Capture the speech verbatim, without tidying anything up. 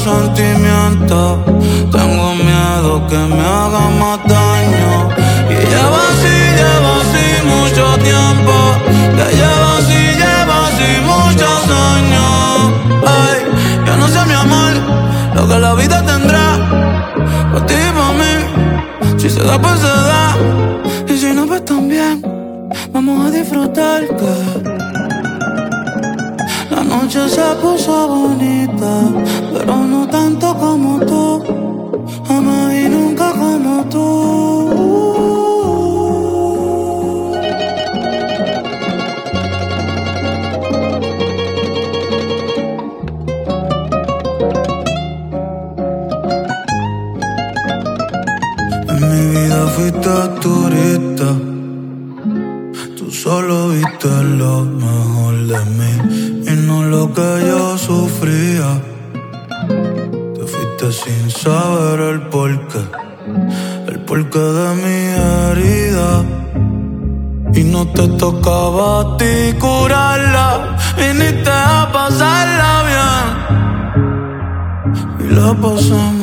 sentimientos. Tengo miedo que me haga más daño. Y lleva así, lleva así mucho tiempo. Que lleva así, lleva así muchos años. Ay, yo no sé, mi amor, lo que la vida tendrá. Pa' ti y pa' mí, si se da pues se da. Y si no pues también, vamos a disfrutar que la noche se puso bonita, pero no tanto como tú, jamás y nunca como tú. En mi vida fuiste turista, tú solo viste lo mejor de mí y no lo que yo sufría. Te fuiste sin saber el porqué, el porqué de mi herida. Y no te tocaba a ti curarla, viniste a pasarla bien y la pasamos